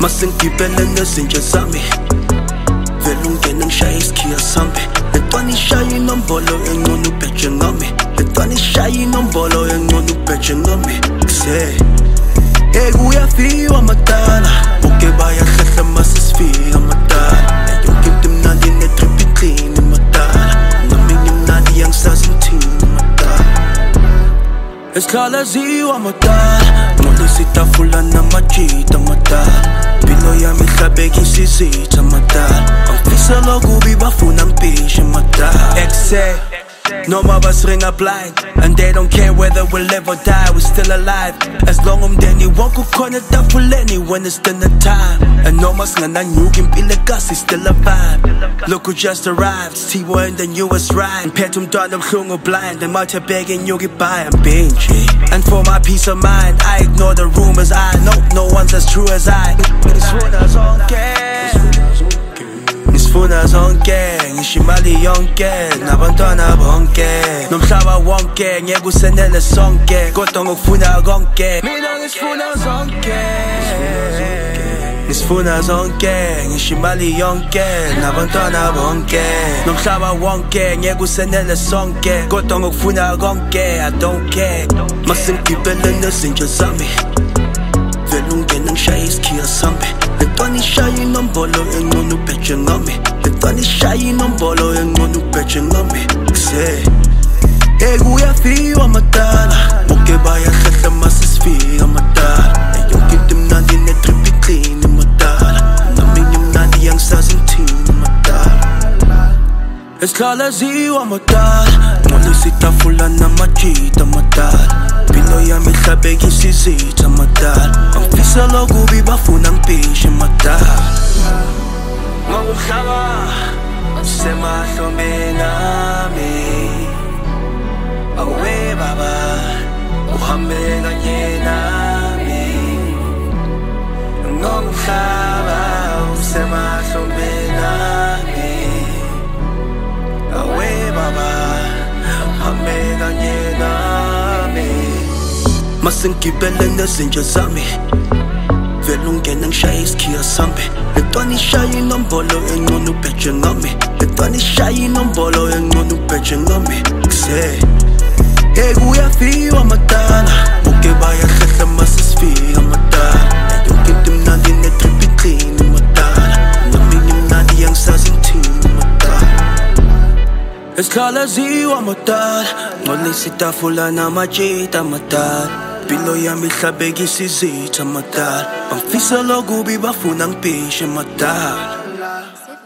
masengigibele nezinja zami vele ungene ngishaye isikhiya sami letwana ishaya inombolo engcono ubheje ngami letwana ishaya inombolo engcono ubheje ngami kuse kuyafiwa amadala bonke bayahlehla masesifika amadala yonke into imnandi netrip iclean amadala ngaminye imnandi yangisazi ngithini amadala esihlalaziwa amadala ngolisa itafula namajita amadala impilo yami ihlabekisa izitha amadala angifisa lokubi bafuna ngipishe amadala noma basiringa blind and they don't care whether we'll live or die, we're still alive as long umndeni wonke ukhona etafuleni when it's dinner time and noma singananyuka impilo ekasi still a vibe look who just arrived Tiwo and the newest rhyme mphethe umntwana obuhlungu blind and might have begging you goodbye I'm being G and for my peace of mind I ignore the rumors I know no one's as true as I Nisifuna zonke ngisho imali yonke nabantwana bonke nomhlaba wonke ngeke usenele sonke kodwa ngokufuna konke mina ngisifuna zonke Nisifuna zonke ngisho imali yonke nabantwana bonke nomhlaba wonke ngeke usenele sonke kodwa ngokufuna konke I don't care masengigibele nezinja zami vele ungene ngishaye isikhiya sami letwana ishaya inombolo engcono ubheje ngami letwana ishaya inombolo engcono ubheje ngami kuse kuyafiwa amadala bonke bayahlehla masesifika amadala yonke into imnandi netrip iclean amadala ngaminye imnandi yangisazi ngithini amadala esihlalaziwa amadala ngolisa itafula namajita amadala impilo yami ihlabekisa izitha amadala angifisa lokubi bafuna ngipishe amadala ngomhlaba usemahlombe nami awe baba uhambe kanye nami ngomhlaba usemahlombe nami awe baba uhambe kanye nami masengigibele nezinja zami vele ungene ngishaye isikhiya sami letwana ishaya inombolo engcono ubheje ngami letwana ishaya inombolo engcono ubheje ngami kuse kuyafiwa amadala bonke bayahlehla masesifika amadala yonke into imnandi netrip iclean amadala ngaminye imnandi yangisazi ngithini amadala esihlalaziwa amadala ngolisa itafula namajita amadala impilo yami ihlabekisa izitha amadala angifisa lokubi bafuna ngipishe amadala